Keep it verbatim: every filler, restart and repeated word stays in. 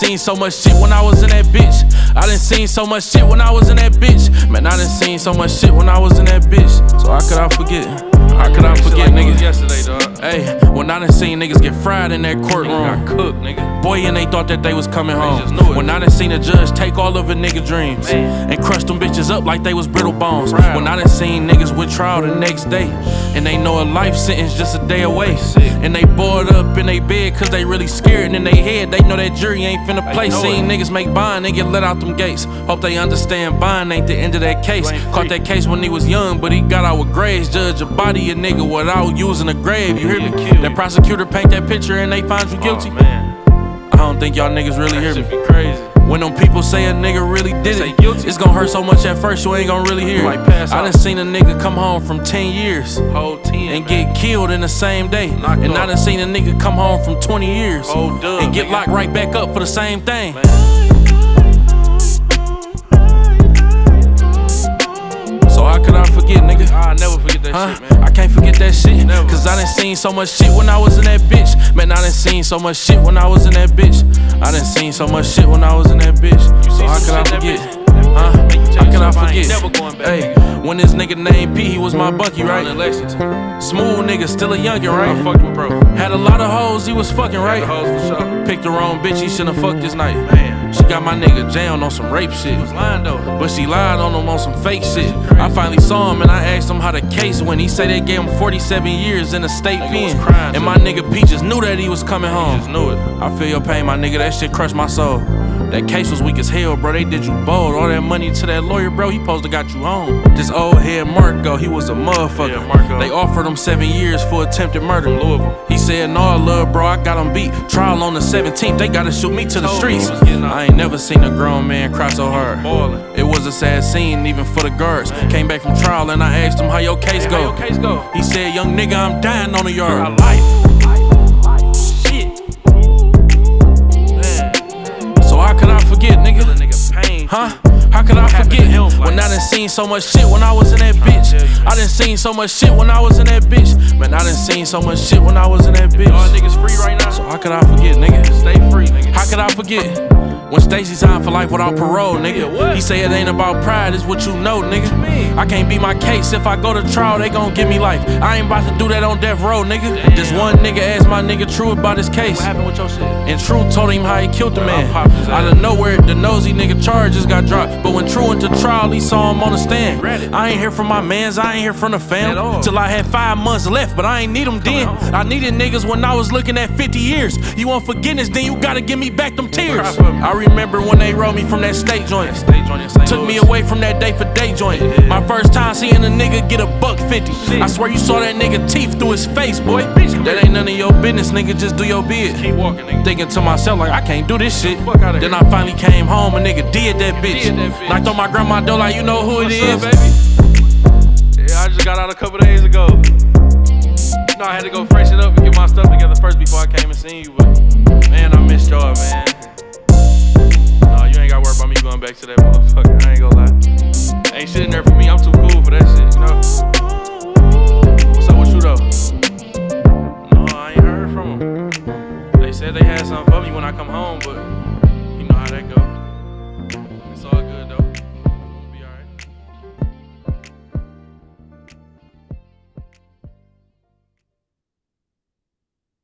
seen so much shit when I was in that bitch. I done seen so much shit when I was in that bitch. Man, I done seen so much shit when I was in that bitch. So how could I forget? How could I forget, like nigga? Yesterday, dog. Hey, when I done seen niggas get fried in that courtroom. Nigga got cooked, nigga. Boy, and they thought that they was coming They home. just knew it. When I done seen a judge take all of a nigga dreams, Man. and crush them bitches up like they was brittle bones. Proud. When I done seen niggas with trial the next day, and they know a life sentence just a day away. Sick. And they bored up in they bed cause they really scared. And in they head, they know that jury ain't finna play. know Seen it. niggas make bond, they get let out them gates. Hope they understand bond ain't the end of that case. You ain't Caught free. that case when he was young, but he got out with grades. Judge a body a nigga without using a grave. You hear me? He'll kill you. That prosecutor paint that picture and they find you guilty. Oh, man. I don't think y'all niggas really hear That me. shit be crazy. When them people say a nigga really did Say it, guilty. it's gon' hurt so much at first you ain't gon' really hear You it. might pass I out. done seen a nigga come home from ten years Whole ten, and man. get killed in the same day. Knocked And I up. done seen a nigga come home from twenty years Whole dub, and get nigga. locked right back up for the same thing. Man. So how could I forget, nigga? I'll never forget that Huh? shit, man. I can't forget that shit. Never. Cause I done seen so much shit when I was in that bitch. Man, I done seen so much shit when I was in that bitch. I done seen so much shit when I was in that bitch. You So seen how some could I shit in that forget? bitch? Huh? Make you tell How you can I something, I ain't forget? never going back, Hey, nigga. when this nigga named P, he was my bunkie, Right right? in Lexington. Smooth nigga, still a youngin', I right? fucked with bro. Had a lot of hoes, he was fucking, The right? hoes for sure. Picked the wrong bitch, he shouldn't fucked this night. Man. She got my nigga jammed on some rape shit. He was lying though. But she lied on him on some fake shit. I finally saw him and I asked him how the case went. He said they gave him forty-seven years in the state Nigga was pen. crying, And too. my nigga P just knew that he was coming He home. just knew it. I feel your pain, my nigga. That shit crushed my soul. That case was weak as hell, bro. They did you bold. All that money to that lawyer, bro. He supposed to got you home. This old head Marco, he was a motherfucker. Yeah, Marco. They offered him seven years for attempted murder. From Louisville. He said, no, love, bro, I got him beat. Trial on the seventeenth, they gotta shoot me to the Told me he streets. was getting out. I ain't never seen a grown man cry so hard. Ballin'. It was a sad scene, even for the guards. Man. Came back from trial and I asked him how your case Hey, go. how your case go? He said, young nigga, I'm dying on the Our yard. life. Shit. Man. So how could I forget, Feel a nigga? nigga pain. Huh? too. How could I What happened forget? to him, like- When I done seen so much shit when I was in that bitch. tell you, man. I done seen so much shit when I was in that bitch. Man, I done seen so much shit when I was in that Y'all bitch. niggas free right now. So how could I forget, nigga? Stay free, nigga. How could I forget? When Stacy signed for life without parole, nigga. Yeah, what? He say it ain't about pride, it's what you know, nigga. you mean? I can't beat my case. If I go to trial, they gon' give me life. I ain't about to do that on death row, nigga. Damn. This one nigga asked my nigga True about his case. What happened with your shit? And True told him how he killed the Well, man. I popped his Out ass. of nowhere, the nosy nigga charges got dropped. But when True went to trial, he saw him on the stand. Read it. I ain't hear from my mans, I ain't hear from the fam. At all. Till I had five months left, but I ain't need them then. home. I needed niggas when I was looking at fifty years. You want forgiveness, then you gotta give me back them tears. cry for me. I remember when they rolled me from that state joint. Stage on your Saint Took me Louis. away from that day for day joint. Yeah. My first time seeing a nigga get a buck fifty. Shit. I swear you saw that nigga teeth through his face, boy. Bitch, come That here. ain't none of your business, nigga. Just do your bid. Keep walking, nigga. Thinking to myself like I can't do this shit. Fuck outta Then here. I finally came home, a nigga did that bitch. did that bitch. Knocked on my grandma door like you know who What's it is. up, baby? Yeah, I just got out a couple days ago. You know, I had to go freshen up and get my stuff together first before I came and seen you. But man, I missed y'all, man. No, you ain't gotta worry about me going back to that motherfucker. I ain't gonna lie. Ain't shit in there for me. I'm too